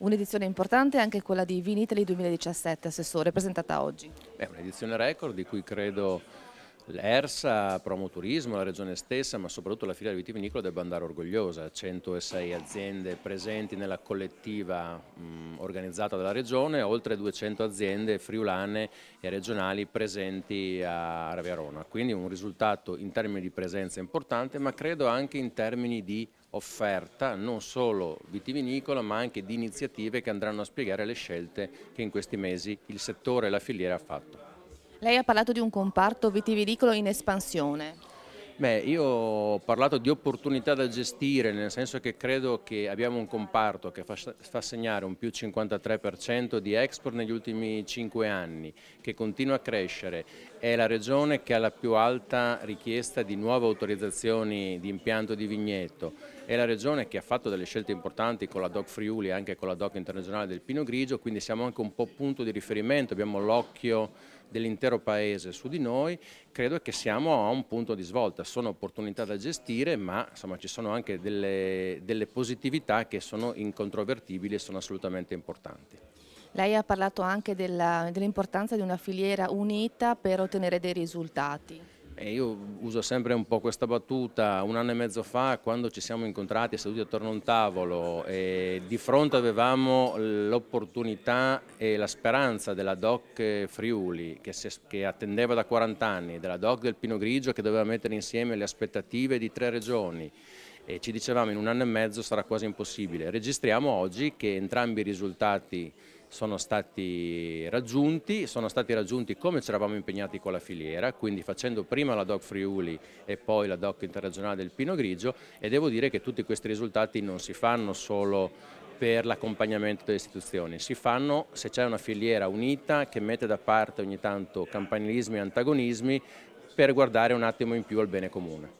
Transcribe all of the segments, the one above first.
Un'edizione importante è anche quella di Vinitaly 2017, Assessore, presentata oggi. È un'edizione record di cui credo l'ERSA, Promoturismo, la Regione stessa, ma soprattutto la filiera vitivinicola debba andare orgogliosa. 106 aziende presenti nella collettiva organizzata dalla Regione, oltre 200 aziende friulane e regionali presenti a Raviarona. Quindi un risultato in termini di presenza importante, ma credo anche in termini di offerta, non solo vitivinicola, ma anche di iniziative che andranno a spiegare le scelte che in questi mesi il settore e la filiera ha fatto. Lei ha parlato di un comparto vitivinicolo in espansione. Beh, io ho parlato di opportunità da gestire, nel senso che credo che abbiamo un comparto che fa segnare un più 53% di export negli ultimi 5 anni, che continua a crescere, è la regione che ha la più alta richiesta di nuove autorizzazioni di impianto di vigneto, è la regione che ha fatto delle scelte importanti con la DOC Friuli e anche con la DOC internazionale del Pinot Grigio, quindi siamo anche un po' punto di riferimento, abbiamo l'occhio dell'intero paese su di noi, credo che siamo a un punto di svolta, sono opportunità da gestire, ma insomma, ci sono anche delle positività che sono incontrovertibili e sono assolutamente importanti. Lei ha parlato anche dell'importanza di una filiera unita per ottenere dei risultati. Io uso sempre un po' questa battuta. Un anno e mezzo fa, quando ci siamo incontrati seduti attorno a un tavolo e di fronte avevamo l'opportunità e la speranza della DOC Friuli che attendeva da 40 anni, della DOC del Pinot Grigio che doveva mettere insieme le aspettative di 3 regioni, e ci dicevamo in un anno e mezzo sarà quasi impossibile. Registriamo oggi che entrambi i risultati sono stati raggiunti come ci eravamo impegnati con la filiera, quindi facendo prima la DOC Friuli e poi la DOC interregionale del Pinot Grigio, e devo dire che tutti questi risultati non si fanno solo per l'accompagnamento delle istituzioni, si fanno se c'è una filiera unita che mette da parte ogni tanto campanilismi e antagonismi per guardare un attimo in più al bene comune.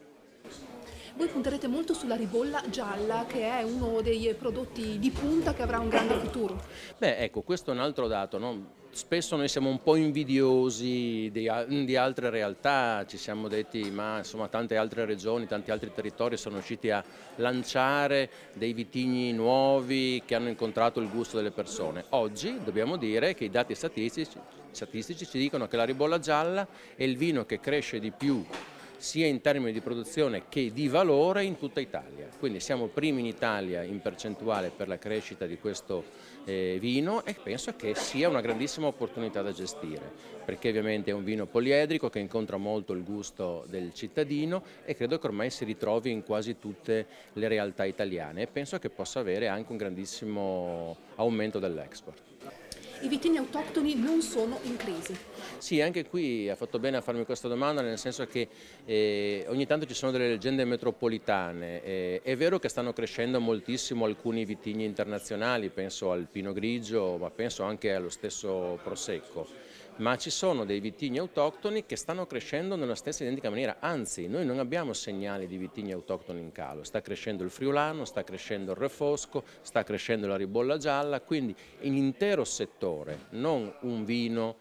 Voi punterete molto sulla ribolla gialla, che è uno dei prodotti di punta che avrà un grande futuro. Beh, ecco, questo è un altro dato, no? Spesso noi siamo un po' invidiosi di altre realtà, ci siamo detti ma insomma tante altre regioni, tanti altri territori sono riusciti a lanciare dei vitigni nuovi che hanno incontrato il gusto delle persone. Oggi dobbiamo dire che i dati statistici ci dicono che la ribolla gialla è il vino che cresce di più sia in termini di produzione che di valore in tutta Italia. Quindi siamo primi in Italia in percentuale per la crescita di questo vino, e penso che sia una grandissima opportunità da gestire, perché ovviamente è un vino poliedrico che incontra molto il gusto del cittadino e credo che ormai si ritrovi in quasi tutte le realtà italiane, e penso che possa avere anche un grandissimo aumento dell'export. I vitigni autoctoni non sono in crisi. Sì, anche qui ha fatto bene a farmi questa domanda, nel senso che ogni tanto ci sono delle leggende metropolitane. È vero che stanno crescendo moltissimo alcuni vitigni internazionali, penso al Pinot Grigio, ma penso anche allo stesso Prosecco. Ma ci sono dei vitigni autoctoni che stanno crescendo nella stessa identica maniera, anzi noi non abbiamo segnali di vitigni autoctoni in calo, sta crescendo il friulano, sta crescendo il refosco, sta crescendo la ribolla gialla, quindi l'intero settore, non un vino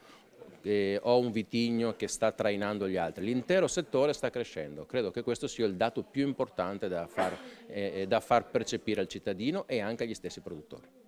o un vitigno che sta trainando gli altri, l'intero settore sta crescendo. Credo che questo sia il dato più importante da far percepire al cittadino e anche agli stessi produttori.